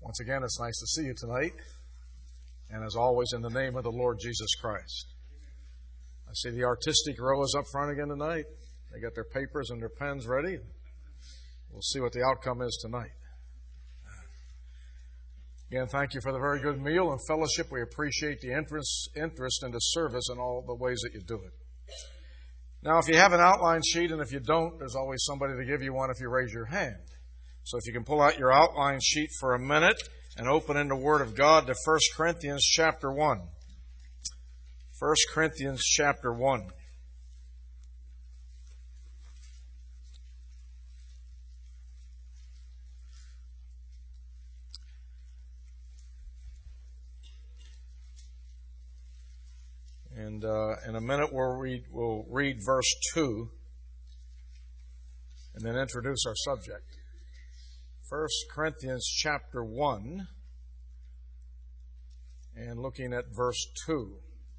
Once again, it's nice to see you tonight. And as always, in the name of the Lord Jesus Christ. I see the artistic row is up front again tonight. They got their papers and their pens ready. We'll see what the outcome is tonight. Again, thank you for the very good meal and fellowship. We appreciate the interest in the service and all the ways that you do it. Now, if you have an outline sheet, and if you don't, there's always somebody to give you one if you raise your hand. So if you can pull out your outline sheet for a minute and open in the Word of God to 1 Corinthians chapter 1. 1 Corinthians chapter 1. And in a minute we'll read verse 2 and then introduce our subject. 1 Corinthians chapter 1 and looking at verse 2.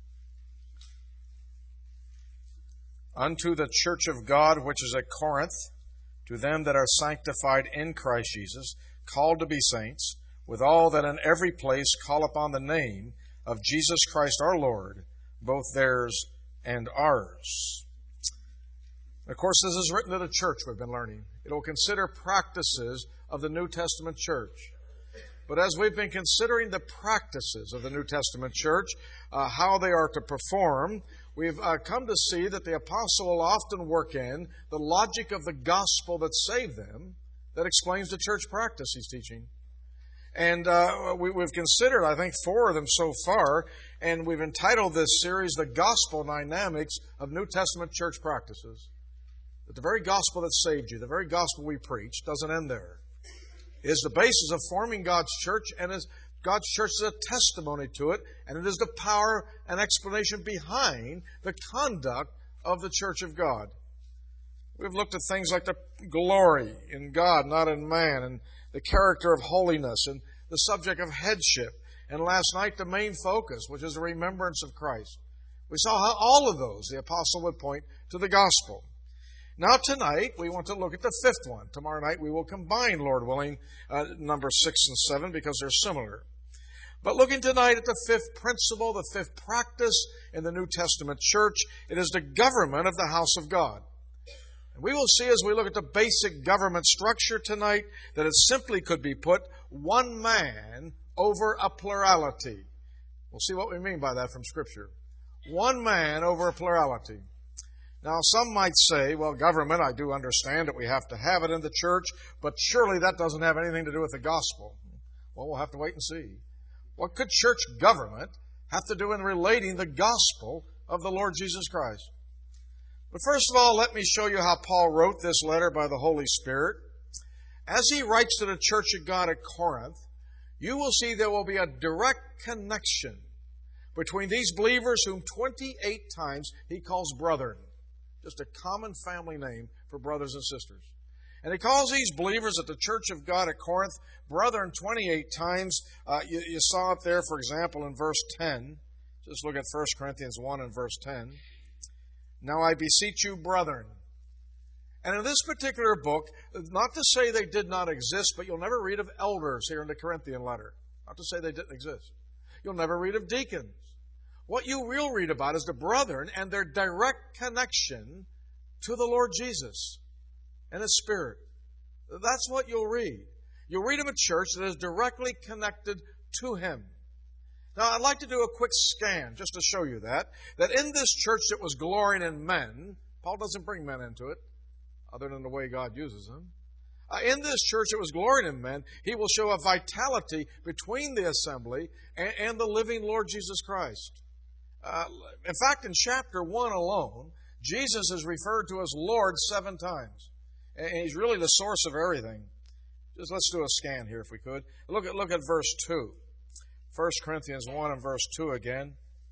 Unto the church of God which is at Corinth, to them that are sanctified in Christ Jesus, called to be saints, with all that in every place call upon the name of Jesus Christ our Lord, both theirs and ours. Of course, this is written to the church, we've been learning. It will consider practices of the New Testament church. But as we've been considering the practices of the New Testament church, how they are to perform, we've come to see that the apostle will often work in the logic of the gospel that saved them that explains the church practice he's teaching. And we've considered, I think, 4 of them so far, and we've entitled this series, The Gospel Dynamics of New Testament Church Practices. That the very gospel that saved you, the very gospel we preach, doesn't end there. It is the basis of forming God's church, and God's church is a testimony to it, and it is the power and explanation behind the conduct of the church of God. We've looked at things like the glory in God, not in man, and the character of holiness, and the subject of headship. And last night, the main focus, which is the remembrance of Christ. We saw how all of those, the apostle would point to the gospel. Now tonight, we want to look at the 5th one. Tomorrow night, we will combine, Lord willing, number 6 and 7, because they're similar. But looking tonight at the 5th principle, the 5th practice in the New Testament church, it is the government of the house of God. And we will see as we look at the basic government structure tonight that it simply could be put, one man over a plurality. We'll see what we mean by that from Scripture. One man over a plurality. Now, some might say, well, government, I do understand that we have to have it in the church, but surely that doesn't have anything to do with the gospel. Well, we'll have to wait and see. What could church government have to do in relating the gospel of the Lord Jesus Christ? But first of all, let me show you how Paul wrote this letter by the Holy Spirit. As he writes to the church of God at Corinth, you will see there will be a direct connection between these believers whom 28 times he calls brethren. Just a common family name for brothers and sisters. And he calls these believers at the church of God at Corinth brethren 28 times. You saw it there, for example, in verse 10. Just look at 1 Corinthians 1 and verse 10. Now I beseech you, brethren. And in this particular book, not to say they did not exist, but you'll never read of elders here in the Corinthian letter. Not to say they didn't exist. You'll never read of deacons. What you will read about is the brethren and their direct connection to the Lord Jesus and His Spirit. That's what you'll read. You'll read of a church that is directly connected to Him. Now, I'd like to do a quick scan just to show you that in this church that was glorying in men, Paul doesn't bring men into it, other than the way God uses them. In this church that was glorying in men, he will show a vitality between the assembly and the living Lord Jesus Christ. In fact, in chapter 1 alone, Jesus is referred to as Lord 7 times. And He's really the source of everything. Just let's do a scan here if we could. Look at verse 2. 1 Corinthians 1 and verse 2 again.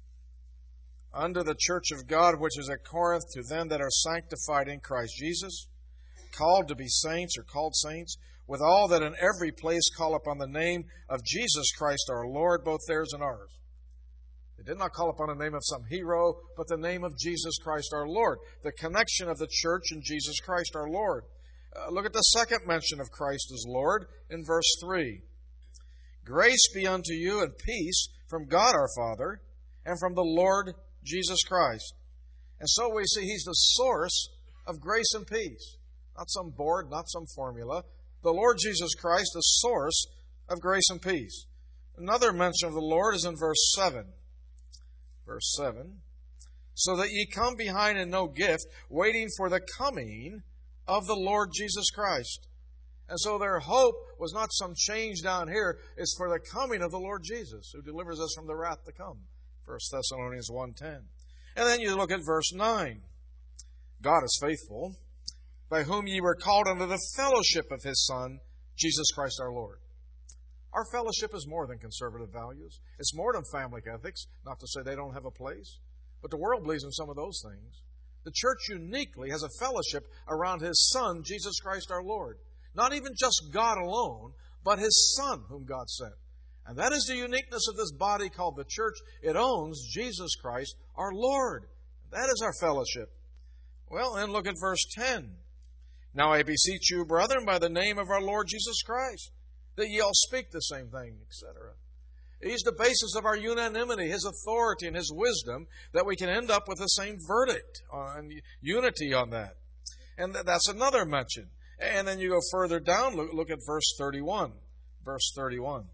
Unto the church of God which is at Corinth, to them that are sanctified in Christ Jesus, called to be saints or called saints, with all that in every place call upon the name of Jesus Christ our Lord, both theirs and ours. They did not call upon the name of some hero, but the name of Jesus Christ our Lord. The connection of the church and Jesus Christ our Lord. Look at the second mention of Christ as Lord in verse 3. Grace be unto you and peace from God our Father and from the Lord Jesus Christ. And so we see He's the source of grace and peace. Not some board, not some formula. The Lord Jesus Christ, the source of grace and peace. Another mention of the Lord is in verse 7. Verse 7. So that ye come behind in no gift, waiting for the coming of the Lord Jesus Christ. And so their hope was not some change down here. It's for the coming of the Lord Jesus, who delivers us from the wrath to come. 1 Thessalonians 1:10. And then you look at verse 9. God is faithful, by whom ye were called unto the fellowship of His Son, Jesus Christ our Lord. Our fellowship is more than conservative values. It's more than family ethics, not to say they don't have a place. But the world believes in some of those things. The church uniquely has a fellowship around His Son, Jesus Christ our Lord. Not even just God alone, but His Son whom God sent. And that is the uniqueness of this body called the church. It owns Jesus Christ our Lord. That is our fellowship. Well, then look at verse 10. Now I beseech you, brethren, by the name of our Lord Jesus Christ, that ye all speak the same thing, etc. He's the basis of our unanimity, His authority and His wisdom, that we can end up with the same verdict and unity on that. And that's another mention. And then you go further down, look at verse 31. Verse 31.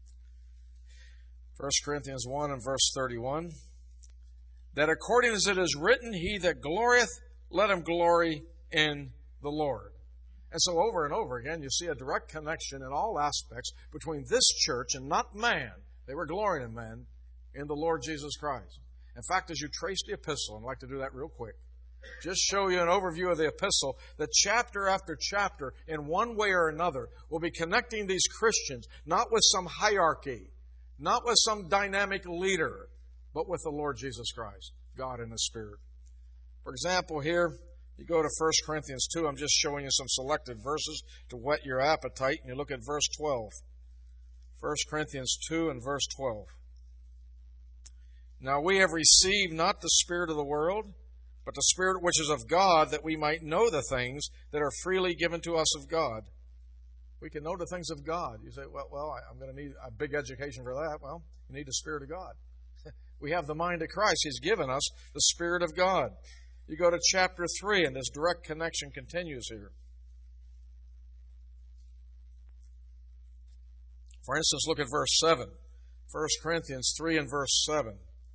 1 Corinthians 1 and verse 31. That according as it is written, he that glorieth, let him glory in the Lord. And so over and over again, you see a direct connection in all aspects between this church and not man. They were glorying in man, in the Lord Jesus Christ. In fact, as you trace the epistle, and I'd like to do that real quick, just show you an overview of the epistle, that chapter after chapter, in one way or another, will be connecting these Christians, not with some hierarchy, not with some dynamic leader, but with the Lord Jesus Christ, God in His Spirit. For example, here, you go to 1 Corinthians 2. I'm just showing you some selected verses to whet your appetite, and you look at verse 12. 1 Corinthians 2 and verse 12. Now we have received not the spirit of the world, but the Spirit which is of God, that we might know the things that are freely given to us of God. We can know the things of God. You say, well, I'm going to need a big education for that. Well, you need the Spirit of God. We have the mind of Christ. He's given us the Spirit of God. You go to chapter 3, and this direct connection continues here. For instance, look at verse 7. 1 Corinthians 3 and verse 7.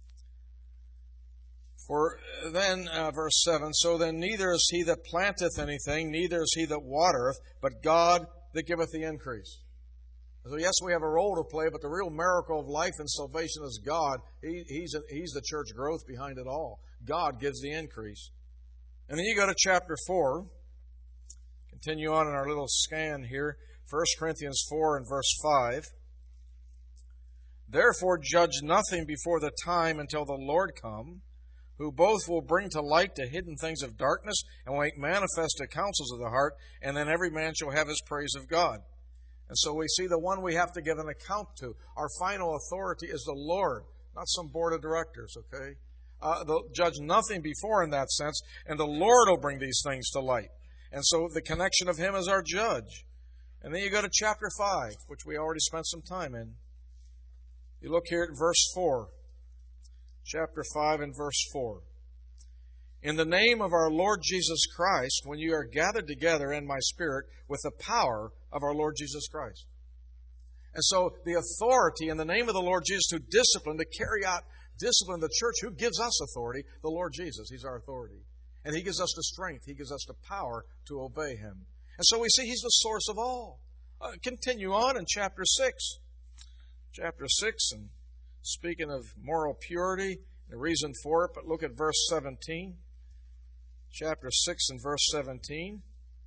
For then, verse 7, so then neither is he that planteth anything, neither is he that watereth, but God that giveth the increase. So yes, we have a role to play, but the real miracle of life and salvation is God. He's the church growth behind it all. God gives the increase. And then you go to chapter 4. Continue on in our little scan here. 1 Corinthians 4 and verse 5. Therefore judge nothing before the time until the Lord come, who both will bring to light the hidden things of darkness and will make manifest the counsels of the heart, and then every man shall have his praise of God. And so we see the one we have to give an account to. Our final authority is the Lord, not some board of directors, okay? Judge nothing before in that sense, and the Lord will bring these things to light. And so the connection of Him as our judge. And then you go to chapter 5, which we already spent some time in. You look here at verse 4. Chapter 5 and verse 4. In the name of our Lord Jesus Christ, when you are gathered together in my spirit with the power of our Lord Jesus Christ. And so the authority in the name of the Lord Jesus to discipline, to carry out discipline the church, who gives us authority? The Lord Jesus. He's our authority. And He gives us the strength. He gives us the power to obey Him. And so we see He's the source of all. Continue on in chapter 6. Chapter 6, and speaking of moral purity, the reason for it, but look at verse 17. Chapter 6 and verse 17.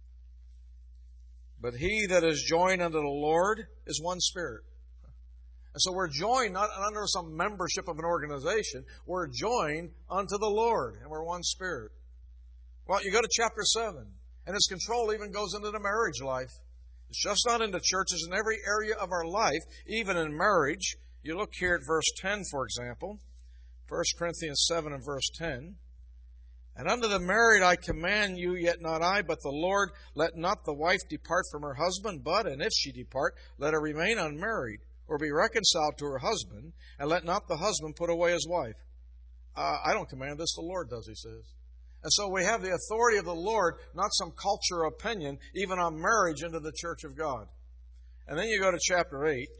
But he that is joined unto the Lord is one spirit. And so we're joined not under some membership of an organization. We're joined unto the Lord, and we're one spirit. Well, you go to chapter 7, and His control even goes into the marriage life. It's just not in the churches, in every area of our life, even in marriage. You look here at verse 10, for example. 1 Corinthians 7 and verse 10. And unto the married I command you, yet not I, but the Lord, let not the wife depart from her husband, but, and if she depart, let her remain unmarried, or be reconciled to her husband, and let not the husband put away his wife. I don't command this, the Lord does, he says. And so we have the authority of the Lord, not some culture or opinion, even on marriage into the church of God. And then you go to chapter 8.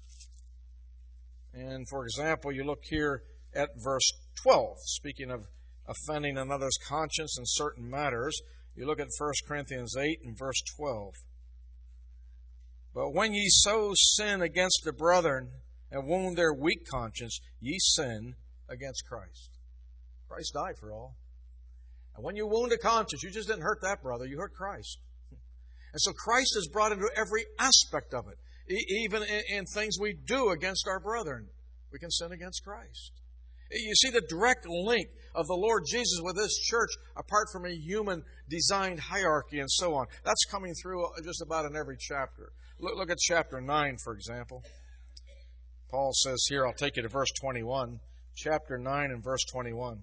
And for example, you look here at verse 12, speaking of offending another's conscience in certain matters. You look at 1 Corinthians 8 and verse 12. But when ye so sin against the brethren and wound their weak conscience, ye sin against Christ. Christ died for all. And when you wound a conscience, you just didn't hurt that brother, you hurt Christ. And so Christ is brought into every aspect of it. Even in things we do against our brethren, we can sin against Christ. You see the direct link of the Lord Jesus with this church apart from a human designed hierarchy and so on. That's coming through just about in every chapter. Look at chapter 9, for example. Paul says here, I'll take you to verse 21. Chapter 9 and verse 21.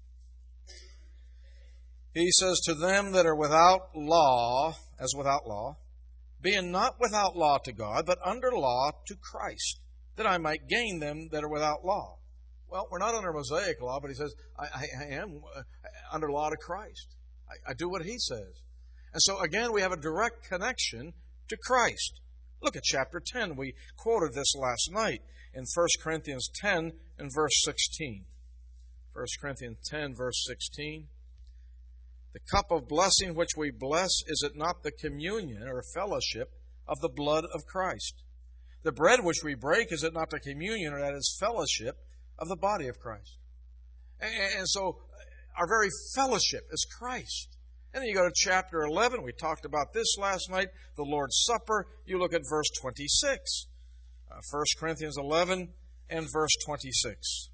He says, to them that are without law, as without law, being not without law to God, but under law to Christ, that I might gain them that are without law. Well, we're not under Mosaic law, but he says, I am under law to Christ. I do what he says. And so again, we have a direct connection to Christ. Look at chapter 10. We quoted this last night in 1 Corinthians 10 and verse 16. 1 Corinthians 10, verse 16. The cup of blessing which we bless, is it not the communion or fellowship of the blood of Christ? The bread which we break, is it not the communion or that is fellowship of the body of Christ? And so our very fellowship is Christ. And then you go to chapter 11. We talked about this last night, the Lord's Supper. You look at verse 26. 1 Corinthians 11 and verse 26.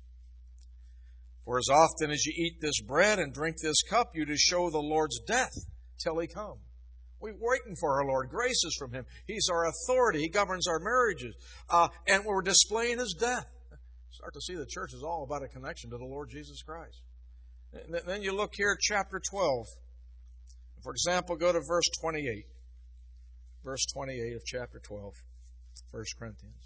For as often as you eat this bread and drink this cup, you do show the Lord's death till he come. We're waiting for our Lord. Grace is from him. He's our authority. He governs our marriages. And we're displaying his death. Start to see the church is all about a connection to the Lord Jesus Christ. And then you look here at chapter 12. For example, go to verse 28. Verse 28 of chapter 12, 1 Corinthians.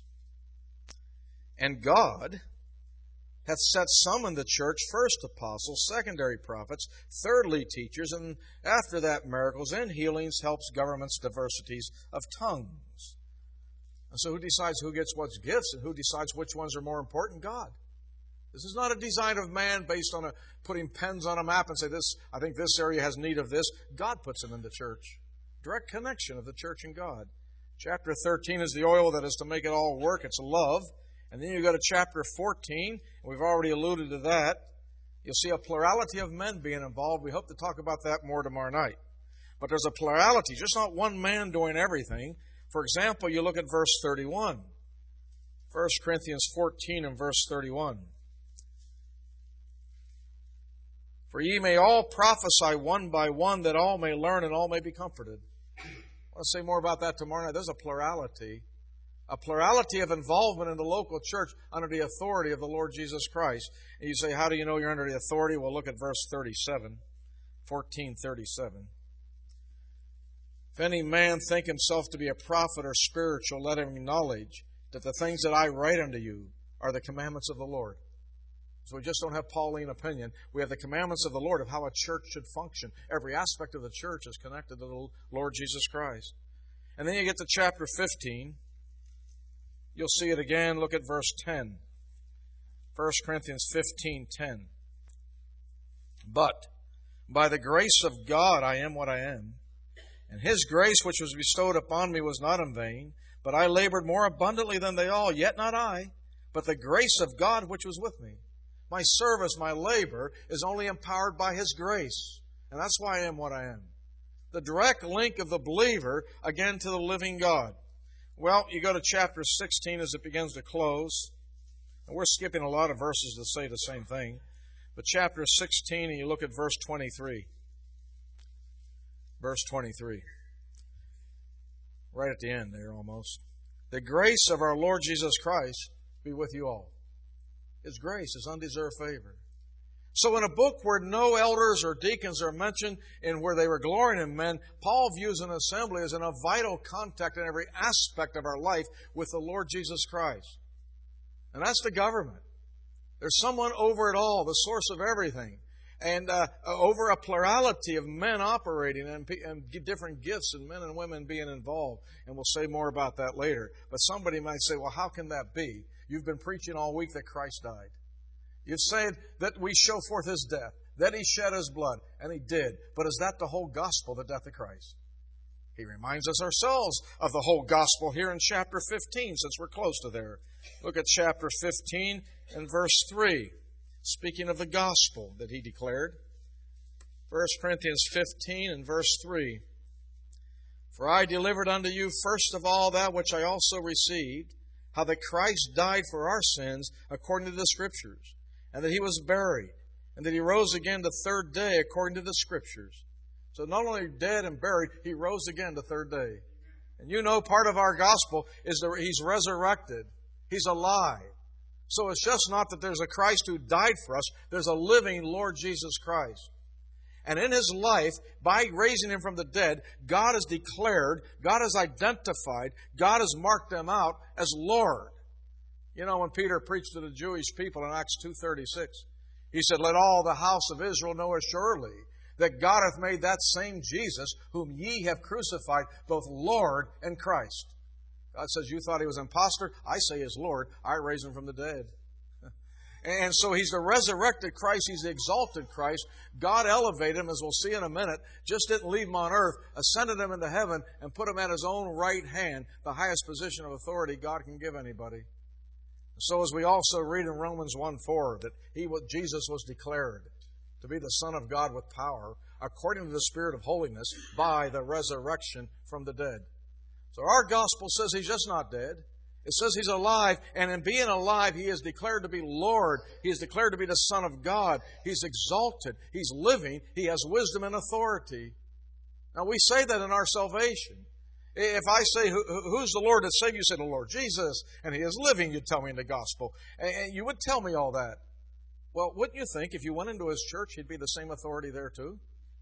And God hath set some in the church, first apostles, secondary prophets, thirdly teachers, and after that miracles and healings, helps, governments, diversities of tongues. And so who decides who gets what gifts and who decides which ones are more important? God. This is not a design of man based on putting pens on a map and say, I think this area has need of this. God puts them in the church. Direct connection of the church and God. Chapter 13 is the oil that is to make it all work. It's love. And then you go to chapter 14, and we've already alluded to that. You'll see a plurality of men being involved. We hope to talk about that more tomorrow night. But there's a plurality, just not one man doing everything. For example, you look at verse 31. 1 Corinthians 14 and verse 31. For ye may all prophesy one by one, that all may learn and all may be comforted. I want to say more about that tomorrow night. There's a plurality of involvement in the local church under the authority of the Lord Jesus Christ. And you say, how do you know you're under the authority? Well, look at verse 37, 14:37. If any man think himself to be a prophet or spiritual, let him acknowledge that the things that I write unto you are the commandments of the Lord. So we just don't have Pauline opinion. We have the commandments of the Lord of how a church should function. Every aspect of the church is connected to the Lord Jesus Christ. And then you get to chapter 15. You'll see it again. Look at verse 10. 1 Corinthians 15:10. But by the grace of God I am what I am, and his grace which was bestowed upon me was not in vain, but I labored more abundantly than they all, yet not I, but the grace of God which was with me. My service, my labor, is only empowered by his grace. And that's why I am what I am. The direct link of the believer, again, to the living God. Well, you go to chapter 16 as it begins to close. And we're skipping a lot of verses to say the same thing. But chapter 16, and you look at verse 23. Verse 23. Right at the end there almost. The grace of our Lord Jesus Christ be with you all. His grace is undeserved favor. So in a book where no elders or deacons are mentioned and where they were glorying in men, Paul views an assembly as in a vital contact in every aspect of our life with the Lord Jesus Christ. And that's the government. There's someone over it all, the source of everything. And over a plurality of men operating and different gifts and men and women being involved. And we'll say more about that later. But somebody might say, well, how can that be? You've been preaching all week that Christ died. You've said that we show forth His death, that He shed His blood, and He did. But is that the whole gospel, the death of Christ? He reminds us ourselves of the whole gospel here in chapter 15, since we're close to there. Look at chapter 15 and verse 3, speaking of the gospel that He declared. 1 Corinthians 15 and verse 3. For I delivered unto you first of all that which I also received, how that Christ died for our sins according to the Scriptures, and that He was buried, and that He rose again the third day according to the Scriptures. So not only dead and buried, He rose again the third day. And you know part of our gospel is that He's resurrected. He's alive. So it's just not that there's a Christ who died for us. There's a living Lord Jesus Christ. And in His life, by raising Him from the dead, God has declared, God has identified, God has marked them out as Lord. You know, when Peter preached to the Jewish people in Acts 2:36, he said, let all the house of Israel know assuredly that God hath made that same Jesus, whom ye have crucified, both Lord and Christ. God says, you thought He was an imposter? I say He is Lord. I raised Him from the dead. And so He's the resurrected Christ. He's the exalted Christ. God elevated Him, as we'll see in a minute, just didn't leave Him on earth, ascended Him into heaven, and put Him at His own right hand, the highest position of authority God can give anybody. So as we also read in Romans 1:4, that Jesus was declared to be the Son of God with power, according to the Spirit of holiness, by the resurrection from the dead. So our gospel says He's just not dead. It says He's alive, and in being alive, He is declared to be Lord. He is declared to be the Son of God. He's exalted. He's living. He has wisdom and authority. Now, we say that in our salvation. If I say, who's the Lord that saved you? You say, the Lord Jesus, and He is living, you'd tell me in the gospel. And you would tell me all that. Well, wouldn't you think if you went into His church, He'd be the same authority there too?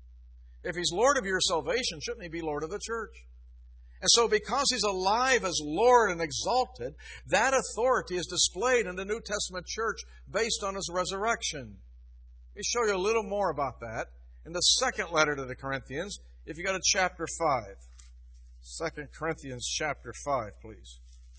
If He's Lord of your salvation, shouldn't He be Lord of the church? And so because He's alive as Lord and exalted, that authority is displayed in the New Testament church based on His resurrection. Let me show you a little more about that in the second letter to the Corinthians, if you go to chapter 5. 2 Corinthians chapter 5, please.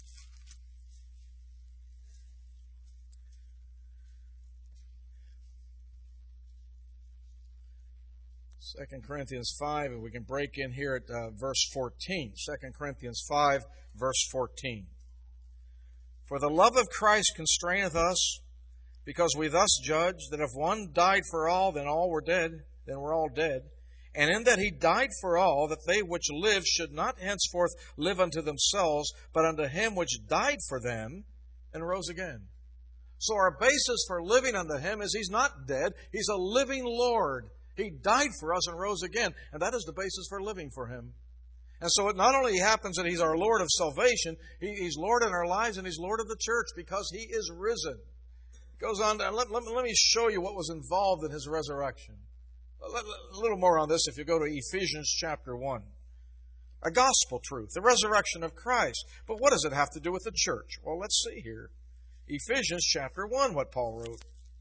2 Corinthians 5, and we can break in here at verse 14. 2 Corinthians 5, verse 14. For the love of Christ constraineth us, because we thus judge that if one died for all, then all were dead, then we're all dead. And in that He died for all, that they which live should not henceforth live unto themselves, but unto Him which died for them and rose again. So our basis for living unto Him is He's not dead. He's a living Lord. He died for us and rose again. And that is the basis for living for Him. And so it not only happens that He's our Lord of salvation, He's Lord in our lives and He's Lord of the church because He is risen. It goes on, let me show you what was involved in His resurrection. A little more on this if you go to Ephesians chapter 1. A gospel truth, the resurrection of Christ. But what does it have to do with the church? Well, let's see here. Ephesians chapter 1, what Paul wrote.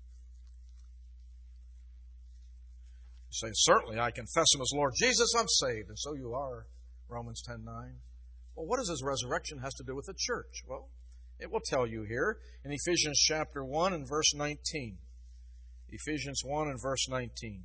You say, certainly I confess Him as Lord Jesus, I'm saved, and so you are. Romans 10:9. Well, what does His resurrection has to do with the church? Well, it will tell you here in Ephesians chapter 1 and verse 19. Ephesians 1 and verse 19.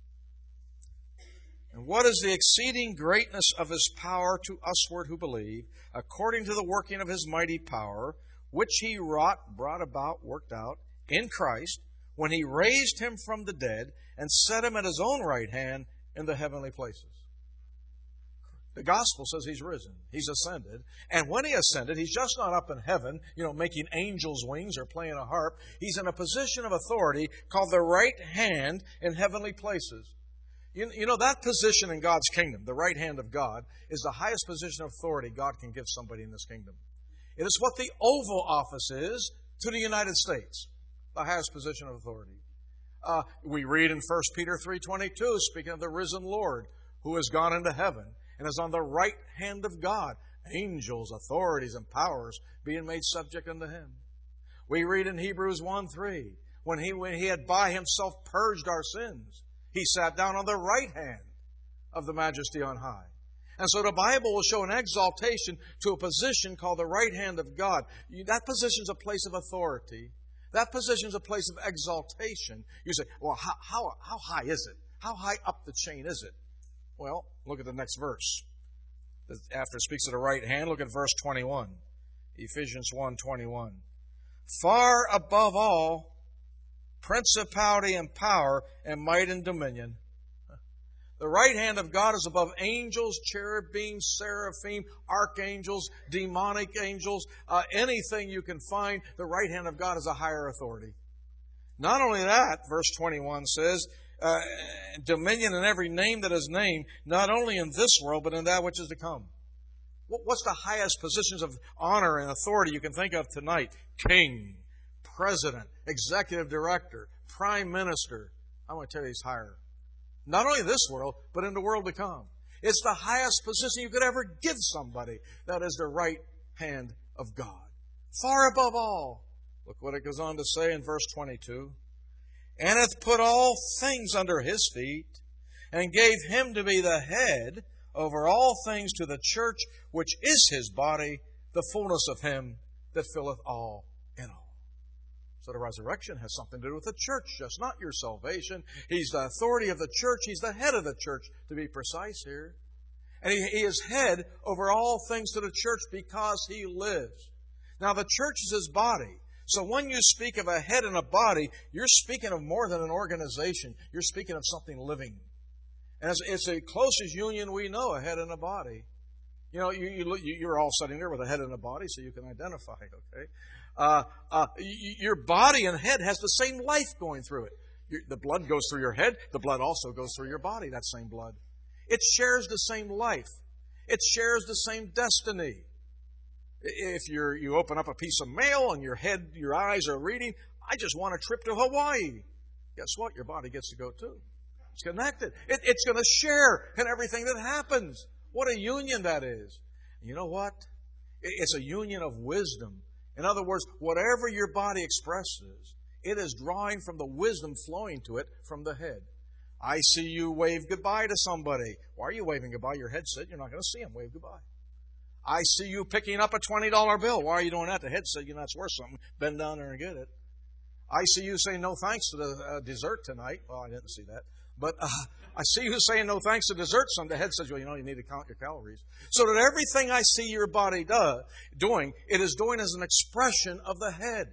And what is the exceeding greatness of His power to usward who believe, according to the working of His mighty power, which He brought about, worked out, in Christ, when He raised Him from the dead, and set Him at His own right hand in the heavenly places. The gospel says He's risen. He's ascended. And when He ascended, He's just not up in heaven, making angels' wings or playing a harp. He's in a position of authority called the right hand in heavenly places. You know, that position in God's kingdom, the right hand of God, is the highest position of authority God can give somebody in this kingdom. It is what the Oval Office is to the United States, the highest position of authority. We read in 1 Peter 3:22, speaking of the risen Lord, who has gone into heaven and is on the right hand of God, angels, authorities, and powers being made subject unto Him. We read in Hebrews 1:3, when he had by Himself purged our sins, He sat down on the right hand of the Majesty on high. And so the Bible will show an exaltation to a position called the right hand of God. That position is a place of authority. That position is a place of exaltation. You say, well, how high is it? How high up the chain is it? Well, look at the next verse. After it speaks of the right hand, look at verse 21. Ephesians 1:21. Far above all principality and power and might and dominion. The right hand of God is above angels, cherubim, seraphim, archangels, demonic angels, anything you can find. The right hand of God is a higher authority. Not only that, verse 21 says, dominion in every name that is named, not only in this world, but in that which is to come. What's the highest positions of honor and authority you can think of tonight? King, president, executive director, prime minister. I want to tell you he's higher. Not only in this world, but in the world to come. It's the highest position you could ever give somebody. That is the right hand of God. Far above all. Look what it goes on to say in verse 22. And hath put all things under His feet, and gave Him to be the head over all things to the church, which is His body, the fullness of Him that filleth all in all. So the resurrection has something to do with the church, just not your salvation. He's the authority of the church. He's the head of the church, to be precise here. And He is head over all things to the church because He lives. Now the church is His body. So when you speak of a head and a body, you're speaking of more than an organization. You're speaking of something living. And it's the closest union we know, a head and a body. You know, you're all sitting there with a head and a body, so you can identify, okay? Your body and head has the same life going through it. The blood goes through your head. The blood also goes through your body, that same blood. It shares the same life. It shares the same destiny. If you open up a piece of mail and your eyes are reading, I just want a trip to Hawaii. Guess what? Your body gets to go too. It's connected. It's going to share in everything that happens. What a union that is. You know what? It's a union of wisdom. In other words, whatever your body expresses, it is drawing from the wisdom flowing to it from the head. I see you wave goodbye to somebody. Why are you waving goodbye? Your head said you're not going to see him. Wave goodbye. I see you picking up a $20 bill. Why are you doing that? The head said, you know, it's worth something. Bend down there and get it. I see you saying no thanks to the dessert tonight. Well, I didn't see that. But I see you saying no thanks to dessert. The head says, well, you know, you need to count your calories. So that everything I see your body doing, it is doing as an expression of the head.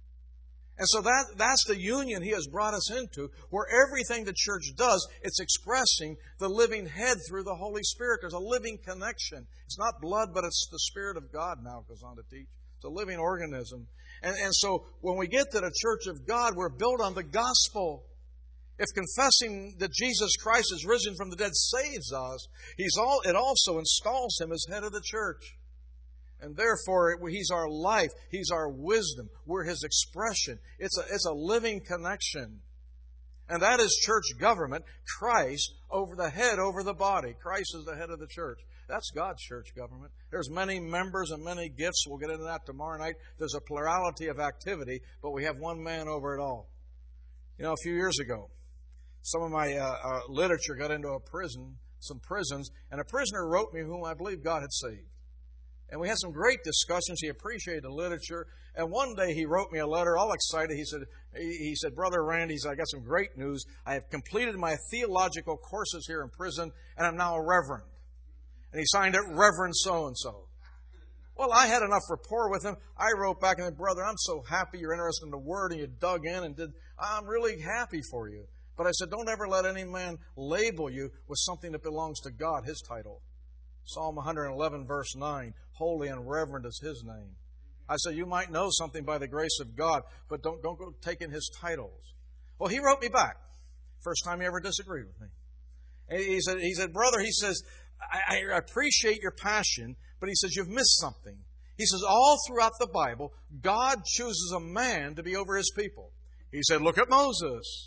And so that's the union He has brought us into, where everything the church does, it's expressing the living head through the Holy Spirit. There's a living connection. It's not blood, but it's the Spirit of God now, it goes on to teach. It's a living organism. And so when we get to the church of God, we're built on the gospel. If confessing that Jesus Christ is risen from the dead saves us, it also installs Him as head of the church. And therefore, He's our life. He's our wisdom. We're His expression. It's a living connection. And that is church government. Christ over the head, over the body. Christ is the head of the church. That's God's church government. There's many members and many gifts. We'll get into that tomorrow night. There's a plurality of activity, but we have one man over it all. You know, a few years ago, some of my literature got into some prisons, and a prisoner wrote me whom I believe God had saved. And we had some great discussions. He appreciated the literature. And one day he wrote me a letter, all excited. He said, Brother Randy, I got some great news. I have completed my theological courses here in prison, and I'm now a reverend. And he signed it Reverend so-and-so. Well, I had enough rapport with him. I wrote back and said, Brother, I'm so happy you're interested in the Word, and you dug in and I'm really happy for you. But I said, don't ever let any man label you with something that belongs to God, His title. Psalm 111, verse 9, holy and reverend is His name. I said, you might know something by the grace of God, but don't go taking His titles. Well, he wrote me back. First time he ever disagreed with me. And he said, Brother, he says, I appreciate your passion, but he says, you've missed something. He says, all throughout the Bible, God chooses a man to be over His people. He said, look at Moses.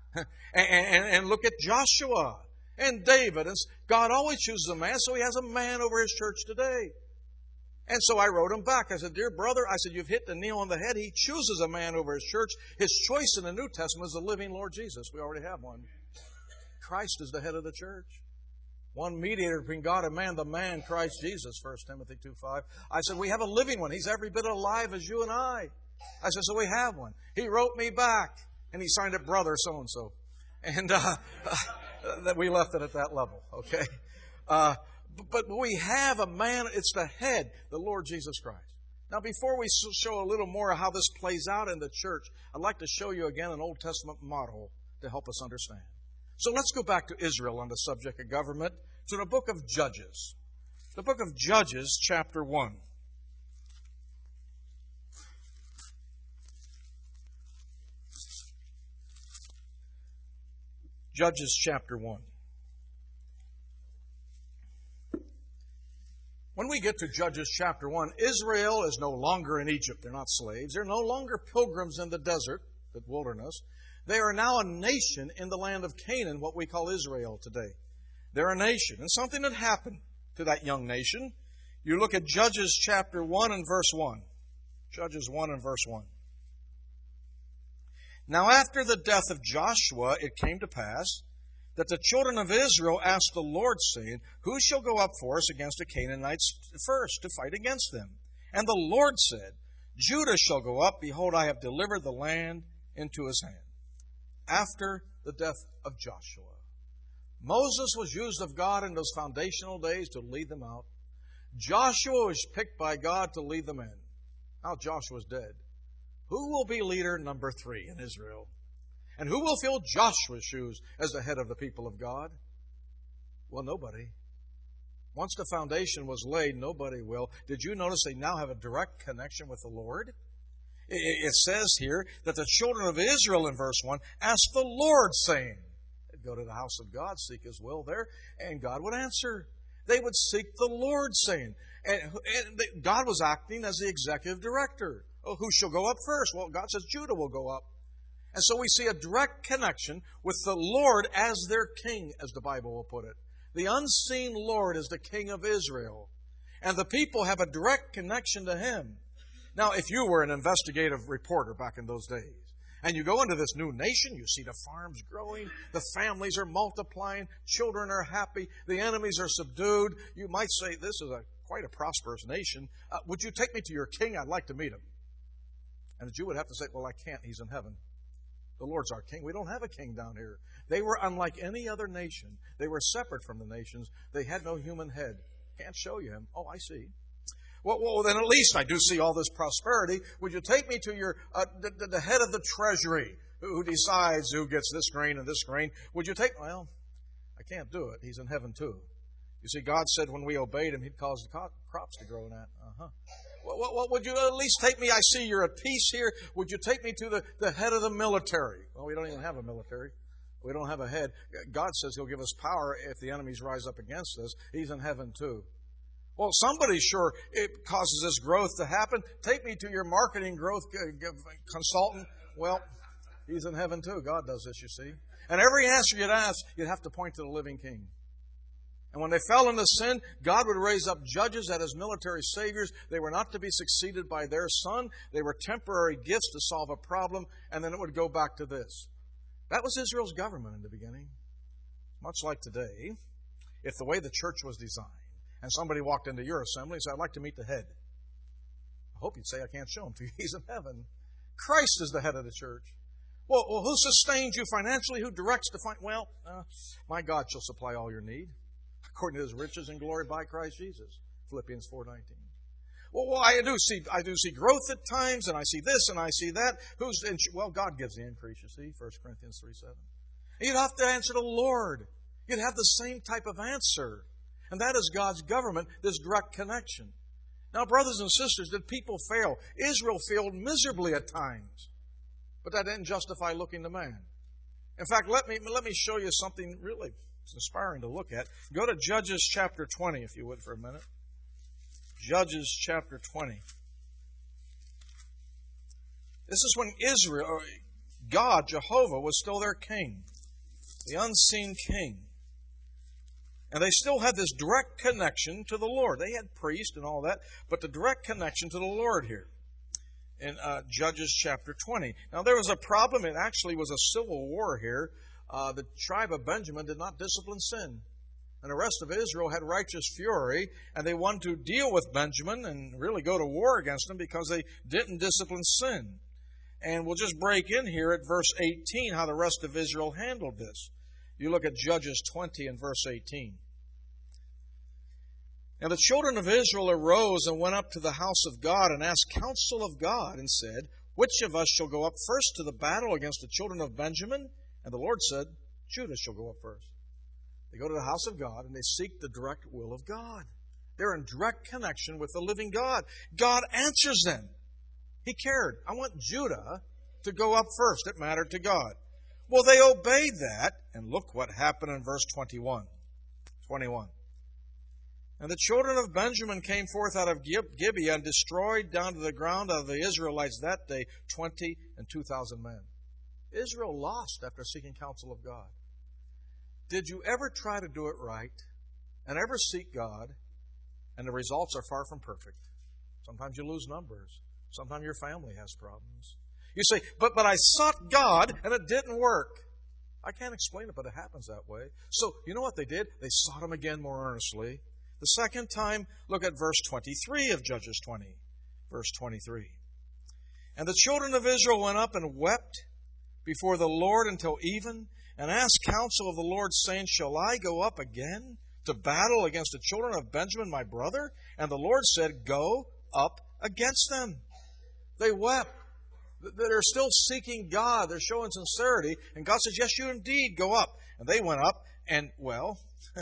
And look at Joshua and David. And God always chooses a man, so He has a man over His church today. And so I wrote him back. I said, dear brother, I said, you've hit the nail on the head. He chooses a man over His church. His choice in the New Testament is the living Lord Jesus. We already have one. Christ is the head of the church. One mediator between God and man, the man Christ Jesus, 1 Timothy 2:5. I said, we have a living one. He's every bit alive as you and I. I said, so we have one. He wrote me back, and he signed it brother so-and-so. And that we left it at that level, okay? But we have a man, it's the head, the Lord Jesus Christ. Now, before we show a little more of how this plays out in the church, I'd like to show you again an Old Testament model to help us understand. So let's go back to Israel on the subject of government, to the book of Judges. The book of Judges, chapter 1. Judges, chapter 1. When we get to Judges chapter 1, Israel is no longer in Egypt. They're not slaves. They're no longer pilgrims in the desert, the wilderness. They are now a nation in the land of Canaan, what we call Israel today. They're a nation. And something had happened to that young nation. You look at Judges chapter 1 and verse 1. Judges 1 and verse 1. Now after the death of Joshua, it came to pass that the children of Israel asked the Lord, saying, who shall go up for us against the Canaanites first to fight against them? And the Lord said, Judah shall go up. Behold, I have delivered the land into his hand. After the death of Joshua. Moses was used of God in those foundational days to lead them out. Joshua was picked by God to lead them in. Now Joshua's dead. Who will be leader number 3 in Israel? And who will fill Joshua's shoes as the head of the people of God? Well, nobody. Once the foundation was laid, nobody will. Did you notice they now have a direct connection with the Lord? It says here that the children of Israel in verse 1 asked the Lord, saying, they'd go to the house of God, seek His will there, and God would answer. They would seek the Lord, saying, and God was acting as the executive director. Oh, who shall go up first? Well, God says Judah will go up. And so we see a direct connection with the Lord as their king, as the Bible will put it. The unseen Lord is the king of Israel. And the people have a direct connection to Him. Now, if you were an investigative reporter back in those days, and you go into this new nation, you see the farms growing, the families are multiplying, children are happy, the enemies are subdued, you might say, this is quite a prosperous nation. Would you take me to your king? I'd like to meet him. And the Jew would have to say, well, I can't. He's in heaven. The Lord's our king. We don't have a king down here. They were unlike any other nation. They were separate from the nations. They had no human head. Can't show you him. Oh, I see. Well, then at least I do see all this prosperity. Would you take me to your the head of the treasury who decides who gets this grain and this grain? Would you take... Well, I can't do it. He's in heaven too. You see, God said when we obeyed Him, He'd cause the crops to grow in that. Well, would you at least take me? I see you're at peace here. Would you take me to the head of the military? Well, we don't even have a military. We don't have a head. God says He'll give us power if the enemies rise up against us. He's in heaven too. Well, somebody sure it causes this growth to happen. Take me to your marketing growth consultant. Well, He's in heaven too. God does this, you see. And every answer you'd ask, you'd have to point to the living King. And when they fell into sin, God would raise up judges as military saviors. They were not to be succeeded by their son. They were temporary gifts to solve a problem, and then it would go back to this. That was Israel's government in the beginning. Much like today, if the way the church was designed, and somebody walked into your assembly and said, I'd like to meet the head. I hope you'd say, I can't show him to you. He's in heaven. Christ is the head of the church. Well, who sustains you financially? Who directs the Well, my God shall supply all your need, according to His riches and glory by Christ Jesus. Philippians 4:19. Well, I do see growth at times, and I see this and I see that. Well, God gives the increase, you see, 1 Corinthians 3:7. You'd have to answer the Lord. You'd have the same type of answer. And that is God's government, this direct connection. Now, brothers and sisters, did people fail? Israel failed miserably at times. But that didn't justify looking to man. In fact, let me show you something really inspiring to look at. Go to Judges chapter 20, if you would, for a minute. Judges chapter 20. This is when God, Jehovah, was still their king, the unseen king. And they still had this direct connection to the Lord. They had priests and all that, but the direct connection to the Lord here in Judges chapter 20. Now, there was a problem. It actually was a civil war here. The tribe of Benjamin did not discipline sin. And the rest of Israel had righteous fury, and they wanted to deal with Benjamin and really go to war against him because they didn't discipline sin. And we'll just break in here at verse 18 how the rest of Israel handled this. You look at Judges 20 and verse 18. And the children of Israel arose and went up to the house of God and asked counsel of God and said, which of us shall go up first to the battle against the children of Benjamin? And the Lord said, Judah shall go up first. They go to the house of God and they seek the direct will of God. They're in direct connection with the living God. God answers them. He cared. I want Judah to go up first. It mattered to God. Well, they obeyed that, and look what happened in verse 21. And the children of Benjamin came forth out of Gibeah and destroyed down to the ground of the Israelites that day 20 and 2,000 men. Israel lost after seeking counsel of God. Did you ever try to do it right and ever seek God, and the results are far from perfect? Sometimes you lose numbers. Sometimes your family has problems. You say, but I sought God and it didn't work. I can't explain it, but it happens that way. So, you know what they did? They sought Him again more earnestly. The second time, look at verse 23 of Judges 20. Verse 23. And the children of Israel went up and wept before the Lord until even, and asked counsel of the Lord, saying, shall I go up again to battle against the children of Benjamin my brother? And the Lord said, go up against them. They wept. They're still seeking God. They're showing sincerity. And God says, yes, you indeed go up. And they went up, and, well,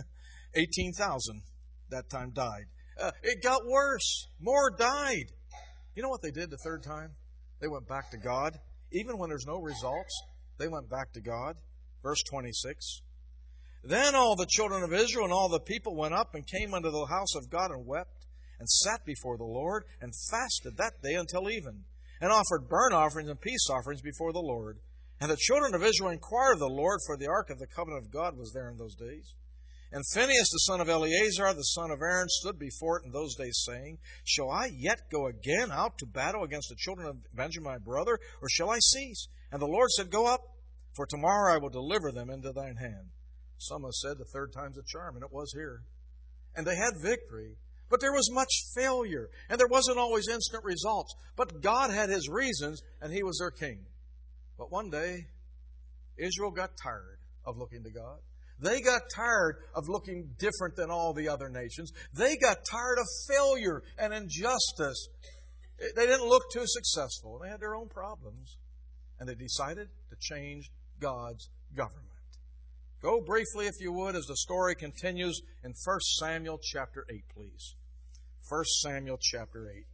18,000 that time died. It got worse. More died. You know what they did the third time? They went back to God. Even when there's no results, they went back to God. Verse 26. Then all the children of Israel and all the people went up and came unto the house of God and wept and sat before the Lord and fasted that day until even, and offered burnt offerings and peace offerings before the Lord. And the children of Israel inquired of the Lord, for the ark of the covenant of God was there in those days. And Phinehas, the son of Eleazar, the son of Aaron, stood before it in those days, saying, shall I yet go again out to battle against the children of Benjamin my brother, or shall I cease? And the Lord said, go up, for tomorrow I will deliver them into thine hand. Some have said the third time's a charm, and it was here. And they had victory, but there was much failure, and there wasn't always instant results. But God had His reasons, and He was their king. But one day, Israel got tired of looking to God. They got tired of looking different than all the other nations. They got tired of failure and injustice. They didn't look too successful. They had their own problems. And they decided to change God's government. Go briefly, if you would, as the story continues in 1 Samuel chapter 8, please. 1 Samuel chapter 8.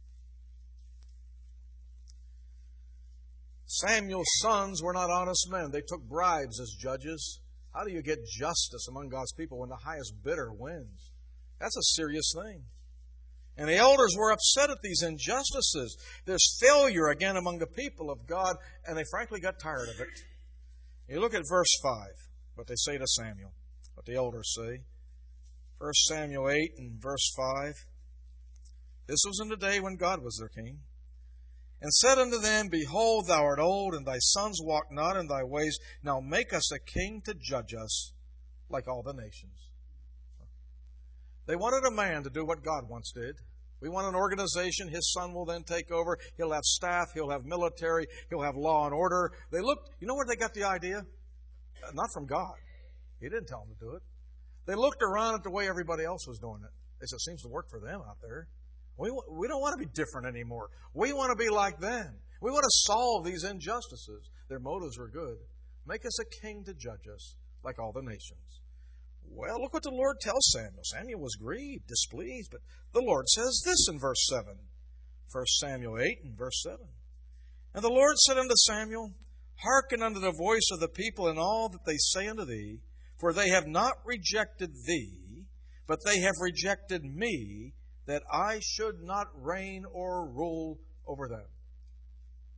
Samuel's sons were not honest men. They took bribes as judges. How do you get justice among God's people when the highest bidder wins? That's a serious thing. And the elders were upset at these injustices. There's failure again among the people of God, and they frankly got tired of it. You look at verse 5, what they say to Samuel, what the elders say. 1 Samuel 8 and verse 5. This was in the day when God was their king. And said unto them, behold, thou art old, and thy sons walk not in thy ways. Now make us a king to judge us, like all the nations. They wanted a man to do what God once did. We want an organization. His son will then take over. He'll have staff. He'll have military. He'll have law and order. They looked, you know where they got the idea? Not from God. He didn't tell them to do it. They looked around at the way everybody else was doing it. They said, it seems to work for them out there. We don't want to be different anymore. We want to be like them. We want to solve these injustices. Their motives were good. Make us a king to judge us, like all the nations. Well, look what the Lord tells Samuel. Samuel was grieved, displeased, but the Lord says this in verse 7. 1 Samuel 8 and verse 7. And the Lord said unto Samuel, hearken unto the voice of the people in all that they say unto thee, for they have not rejected thee, but they have rejected me, that I should not reign or rule over them.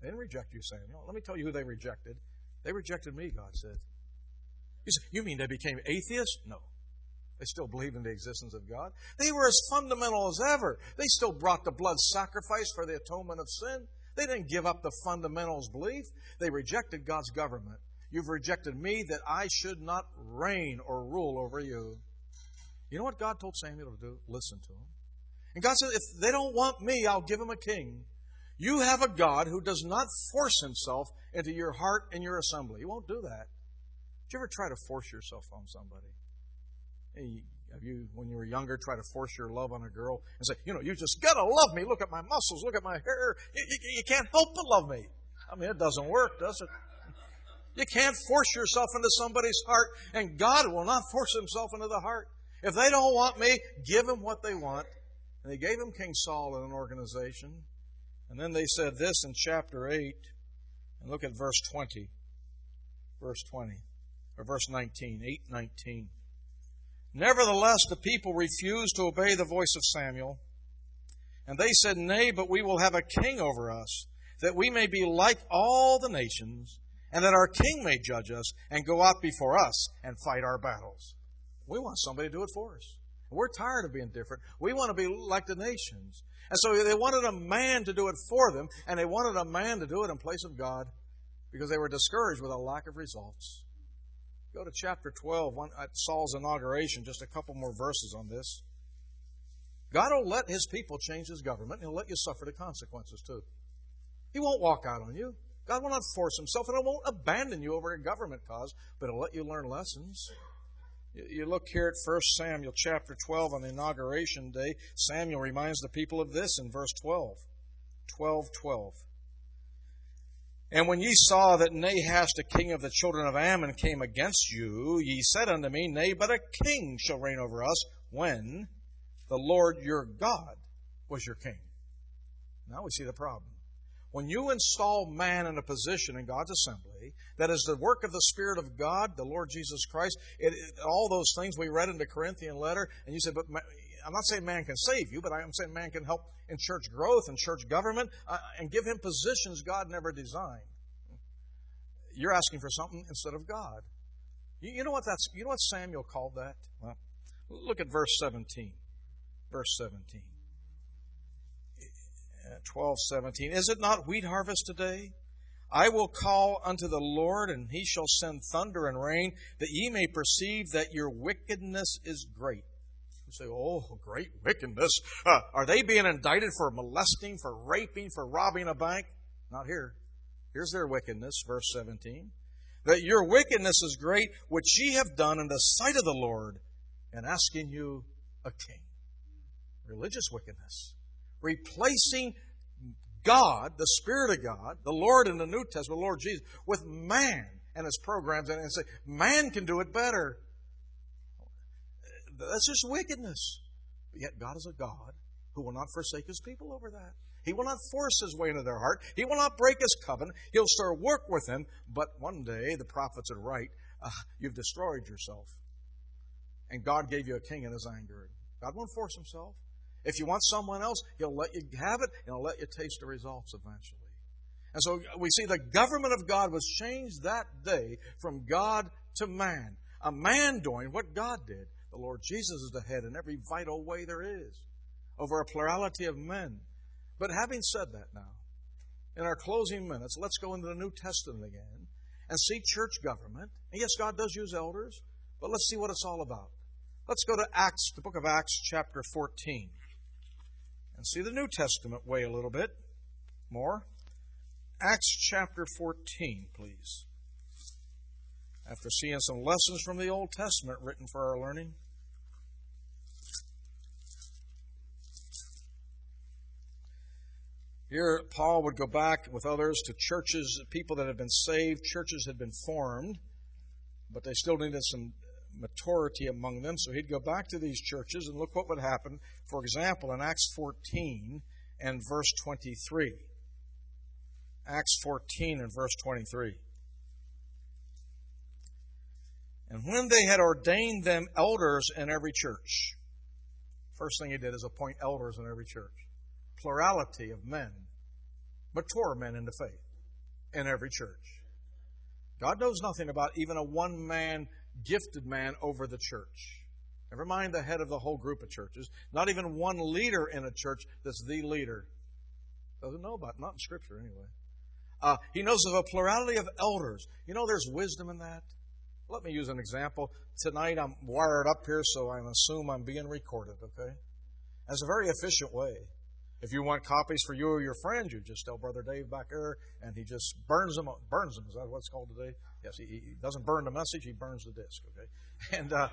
They didn't reject you, Samuel. Let me tell you who they rejected. They rejected me, God said. You say, you mean they became atheists? No. They still believed in the existence of God. They were as fundamental as ever. They still brought the blood sacrifice for the atonement of sin. They didn't give up the fundamentals belief. They rejected God's government. You've rejected me that I should not reign or rule over you. You know what God told Samuel to do? Listen to him. And God said, if they don't want me, I'll give them a king. You have a God who does not force himself into your heart and your assembly. He won't do that. Did you ever try to force yourself on somebody? Hey, have you, when you were younger, try to force your love on a girl and say, you just got to love me. Look at my muscles. Look at my hair. You can't help but love me. I mean, it doesn't work, does it? You can't force yourself into somebody's heart, and God will not force himself into the heart. If they don't want me, give them what they want. And they gave him King Saul in an organization. And then they said this in chapter 8, and look at verse 20. Verse 20, or verse 19, 8:19. Nevertheless, the people refused to obey the voice of Samuel. And they said, Nay, but we will have a king over us, that we may be like all the nations, and that our king may judge us and go out before us and fight our battles. We want somebody to do it for us. We're tired of being different. We want to be like the nations. And so they wanted a man to do it for them, and they wanted a man to do it in place of God because they were discouraged with a lack of results. Go to chapter 12, at Saul's inauguration, just a couple more verses on this. God will let his people change his government, and he'll let you suffer the consequences too. He won't walk out on you. God will not force himself, and he won't abandon you over a government cause, but he'll let you learn lessons. You look here at 1 Samuel chapter 12 on the inauguration day. Samuel reminds the people of this in verse 12. 12:12. And when ye saw that Nahash the king of the children of Ammon came against you, ye said unto me, Nay, but a king shall reign over us, when the Lord your God was your king. Now we see the problem. When you install man in a position in God's assembly, that is the work of the Spirit of God, the Lord Jesus Christ, all those things we read in the Corinthian letter, and you said, but I'm not saying man can save you, but I'm saying man can help in church growth and church government and give him positions God never designed. You're asking for something instead of God. You know what Samuel called that? Well, look at verse 17. Verse 17. 12:17. Is it not wheat harvest today? I will call unto the Lord, and he shall send thunder and rain, that ye may perceive that your wickedness is great. You say, oh, great wickedness. Are they being indicted for molesting, for raping, for robbing a bank? Not here. Here's their wickedness, verse 17. That your wickedness is great, which ye have done in the sight of the Lord, and asking you a king. Religious wickedness. Replacing God, the Spirit of God, the Lord in the New Testament, the Lord Jesus, with man and his programs, and say, man can do it better. That's just wickedness. But yet God is a God who will not forsake his people over that. He will not force his way into their heart. He will not break his covenant. He'll still work with them. But one day, the prophets are right. You've destroyed yourself. And God gave you a king in his anger. God won't force himself. If you want someone else, he'll let you have it, and he'll let you taste the results eventually. And so we see the government of God was changed that day from God to man. A man doing what God did. The Lord Jesus is the head in every vital way there is, over a plurality of men. But having said that now, in our closing minutes, let's go into the New Testament again and see church government. And yes, God does use elders, but let's see what it's all about. Let's go to Acts, the book of Acts, chapter 14. And see the New Testament way a little bit more. Acts chapter 14, please. After seeing some lessons from the Old Testament written for our learning. Here, Paul would go back with others to churches, people that had been saved. Churches had been formed, but they still needed some maturity among them. So he'd go back to these churches and look what would happen. For example, in Acts 14 and verse 23. Acts 14 and verse 23. And when they had ordained them elders in every church. First thing he did is appoint elders in every church. Plurality of men. Mature men in the faith. in every church. God knows nothing about even a one-man gifted man over the church. Never mind the head of the whole group of churches. Not even one leader in a church that's the leader. Doesn't know about it. Not in Scripture anyway. He knows of a plurality of elders. You know there's wisdom in that. Let me use an example. Tonight I'm wired up here, so I assume I'm being recorded, okay? That's a very efficient way. If you want copies for you or your friends, you just tell Brother Dave back there, and he just burns them. Burns them, is that what it's called today? Yes, he doesn't burn the message, he burns the disc, okay?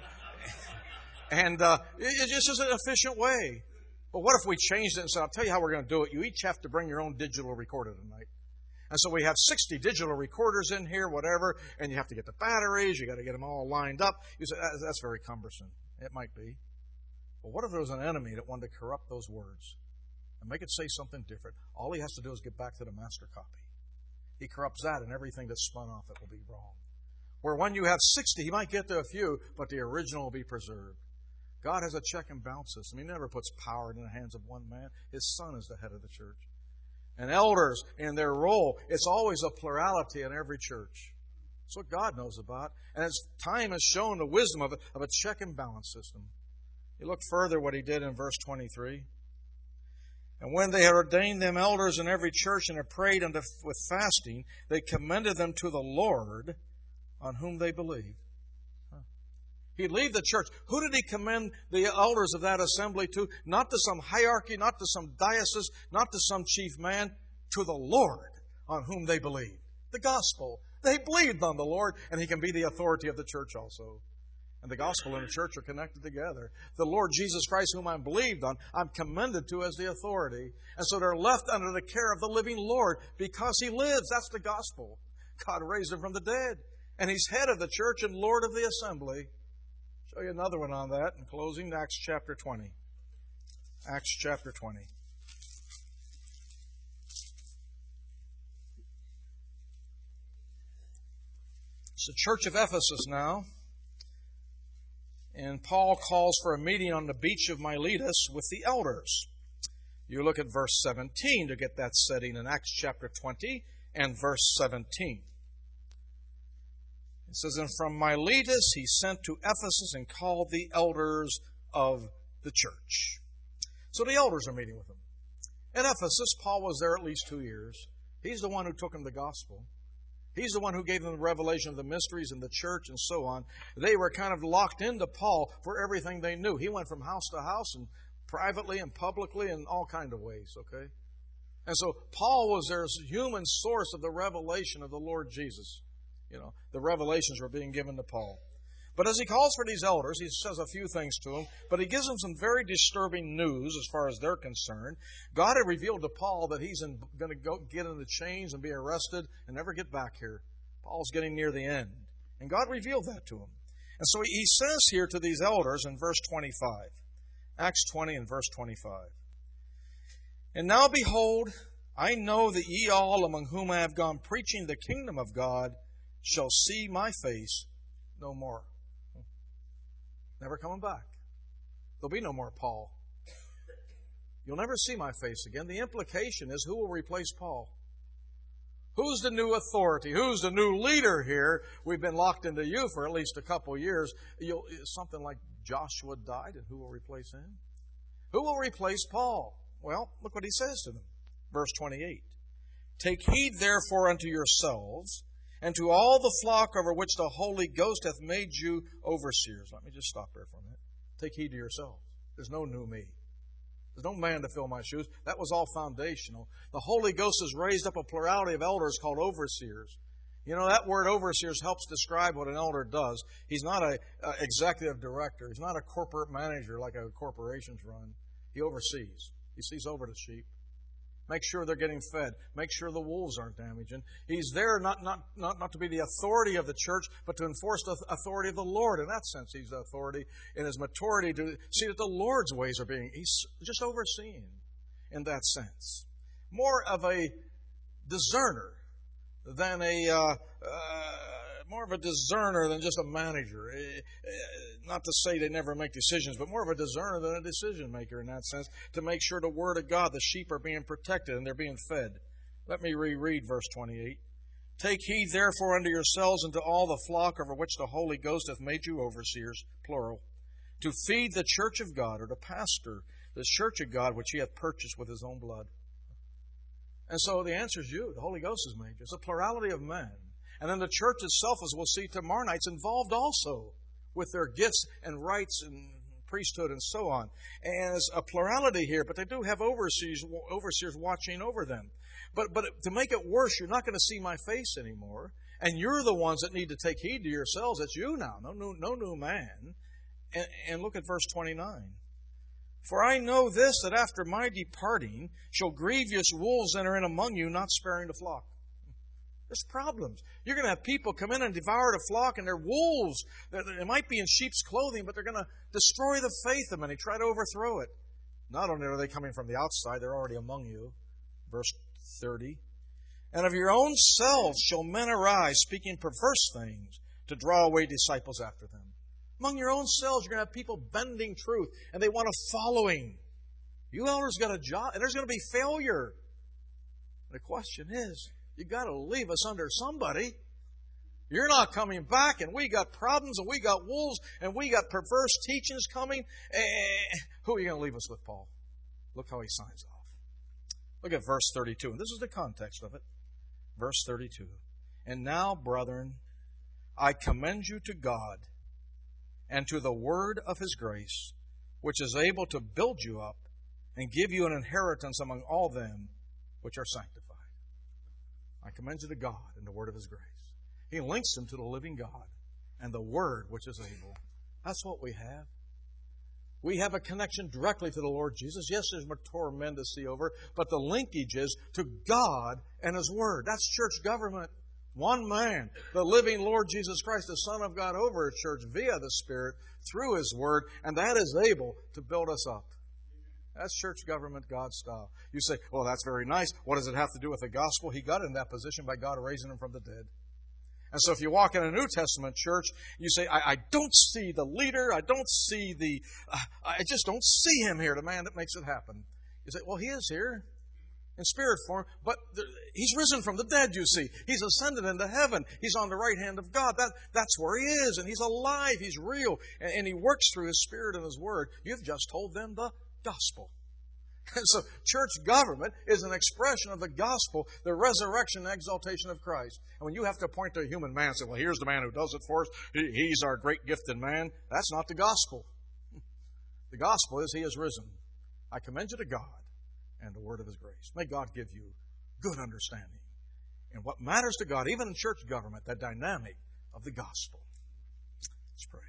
And it just is an efficient way. But what if we changed it and said, I'll tell you how we're going to do it. You each have to bring your own digital recorder tonight. And so we have 60 digital recorders in here, whatever, and you have to get the batteries, you got to get them all lined up. You say, that's very cumbersome. It might be. But what if there was an enemy that wanted to corrupt those words and make it say something different? All he has to do is get back to the master copy. He corrupts that, and everything that's spun off it will be wrong. Where when you have 60, he might get to a few, but the original will be preserved. God has a check and balance system. He never puts power in the hands of one man. His Son is the head of the church. And elders, in their role, it's always a plurality in every church. That's what God knows about. And as time has shown the wisdom of a check and balance system. You look further what he did in verse 23. And when they had ordained them elders in every church and had prayed with fasting, they commended them to the Lord on whom they believed. He'd leave the church. Who did he commend the elders of that assembly to? Not to some hierarchy, not to some diocese, not to some chief man, to the Lord on whom they believed. The gospel. They believed on the Lord, and he can be the authority of the church also. And the gospel and the church are connected together. The Lord Jesus Christ, whom I'm believed on, I'm commended to as the authority. And so they're left under the care of the living Lord because he lives. That's the gospel. God raised him from the dead. And he's head of the church and Lord of the assembly. Show you another one on that in closing. Acts chapter 20. Acts chapter 20. It's the church of Ephesus now. And Paul calls for a meeting on the beach of Miletus with the elders. You look at verse 17 to get that setting in Acts chapter 20 and verse 17. It says, and from Miletus he sent to Ephesus and called the elders of the church. So the elders are meeting with him. At Ephesus, Paul was there at least 2 years. He's the one who took them the gospel. He's the one who gave them the revelation of the mysteries in the church and so on. They were kind of locked into Paul for everything they knew. He went from house to house and privately and publicly in all kinds of ways, okay? And so Paul was their human source of the revelation of the Lord Jesus. You know, the revelations were being given to Paul. But as he calls for these elders, he says a few things to them, but he gives them some very disturbing news as far as they're concerned. God had revealed to Paul that he's going to go get into chains and be arrested and never get back here. Paul's getting near the end. And God revealed that to him. And so he says here to these elders in verse 25, Acts 20 and verse 25, and now behold, I know that ye all among whom I have gone preaching the kingdom of God shall see my face no more. Never coming back. There'll be no more Paul. You'll never see my face again. The implication is, who will replace Paul? Who's the new authority? Who's the new leader here? We've been locked into you for at least a couple years. Something like Joshua died, and who will replace him? Who will replace Paul? Well, look what he says to them. Verse 28. Take heed therefore unto yourselves, and to all the flock over which the Holy Ghost hath made you overseers. Let me just stop there for a minute. Take heed to yourselves. There's no new me. There's no man to fill my shoes. That was all foundational. The Holy Ghost has raised up a plurality of elders called overseers. You know, that word overseers helps describe what an elder does. He's not an executive director. He's not a corporate manager like a corporation's run. He oversees. He sees over the sheep. Make sure they're getting fed. Make sure the wolves aren't damaging. He's there not to be the authority of the church, but to enforce the authority of the Lord. In that sense, he's the authority in his maturity to see that the Lord's ways are being... He's just overseeing in that sense. More of a discerner than just a manager. Not to say they never make decisions, but more of a discerner than a decision maker in that sense, to make sure the Word of God, the sheep are being protected and they're being fed. Let me reread verse 28. Take heed therefore unto yourselves and to all the flock over which the Holy Ghost hath made you overseers, plural, to feed the church of God, or to pastor the church of God which he hath purchased with his own blood. And so the answer is you. The Holy Ghost has made you. It's a plurality of men. And then the church itself, as we'll see tomorrow night, is involved also with their gifts and rights and priesthood and so on. And there's a plurality here, but they do have overseers watching over them. But to make it worse, you're not going to see my face anymore. And you're the ones that need to take heed to yourselves. It's you now, no new man. And look at verse 29. For I know this, that after my departing shall grievous wolves enter in among you, not sparing the flock. There's problems. You're going to have people come in and devour the flock, and they're wolves. They might be in sheep's clothing, but they're going to destroy the faith of many, try to overthrow it. Not only are they coming from the outside, they're already among you. Verse 30. And of your own selves shall men arise, speaking perverse things, to draw away disciples after them. Among your own selves, you're going to have people bending truth, and they want a following. You elders got a job, and there's going to be failure. The question is, you got to leave us under somebody. You're not coming back, and we got problems, and we got wolves, and we got perverse teachings coming. Who are you going to leave us with, Paul? Look how he signs off. Look at verse 32, and this is the context of it. Verse 32. And now, brethren, I commend you to God and to the word of His grace, which is able to build you up and give you an inheritance among all them which are sanctified. I commend you to God and the word of His grace. He links them to the living God and the word which is able. That's what we have. We have a connection directly to the Lord Jesus. Yes, there's mature men to see over, but the linkage is to God and His word. That's church government. One man, the living Lord Jesus Christ, the Son of God, over His church via the Spirit through His Word, and that is able to build us up. That's church government, God style. You say, well, that's very nice. What does it have to do with the gospel? He got in that position by God raising Him from the dead. And so if you walk in a New Testament church, you say, I don't see the leader. I don't see I just don't see him here, the man that makes it happen. You say, well, he is here in spirit form, but He's risen from the dead, you see. He's ascended into heaven. He's on the right hand of God. That's where He is, and He's alive. He's real, and He works through His Spirit and His Word. You've just told them the gospel. And so church government is an expression of the gospel, the resurrection and exaltation of Christ. And when you have to point to a human man and say, well, here's the man who does it for us. He's our great gifted man. That's not the gospel. The gospel is He is risen. I commend you to God and the word of His grace. May God give you good understanding in what matters to God, even in church government, the dynamic of the gospel. Let's pray.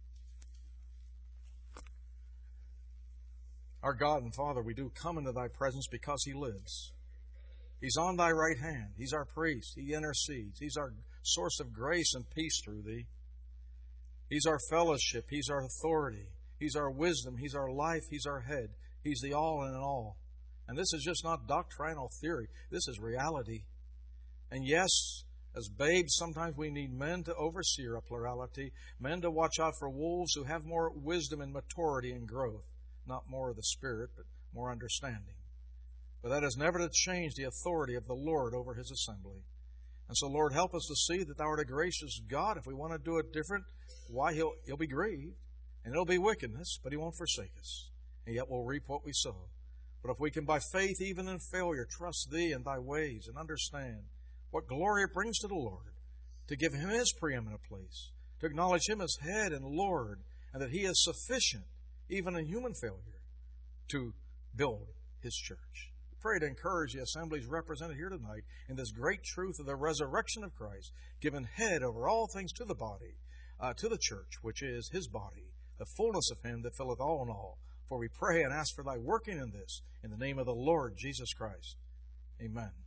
Our God and Father, we do come into Thy presence because He lives. He's on Thy right hand. He's our priest. He intercedes. He's our source of grace and peace through Thee. He's our fellowship. He's our authority. He's our wisdom. He's our life. He's our head. He's the all in all. And this is just not doctrinal theory. This is reality. And yes, as babes, sometimes we need men to oversee our plurality, men to watch out for wolves who have more wisdom and maturity and growth. Not more of the Spirit, but more understanding. But that is never to change the authority of the Lord over His assembly. And so, Lord, help us to see that Thou art a gracious God. If we want to do it different, why, He'll be grieved, and it'll be wickedness, but He won't forsake us. And yet we'll reap what we sow. But if we can, by faith, even in failure, trust Thee and Thy ways and understand what glory it brings to the Lord, to give Him His preeminent place, to acknowledge Him as head and Lord, and that He is sufficient, even in human failure, to build His church. We pray to encourage the assemblies represented here tonight in this great truth of the resurrection of Christ, given head over all things to the body, to the church, which is His body, the fullness of Him that filleth all in all. For we pray and ask for Thy working in this, in the name of the Lord Jesus Christ. Amen.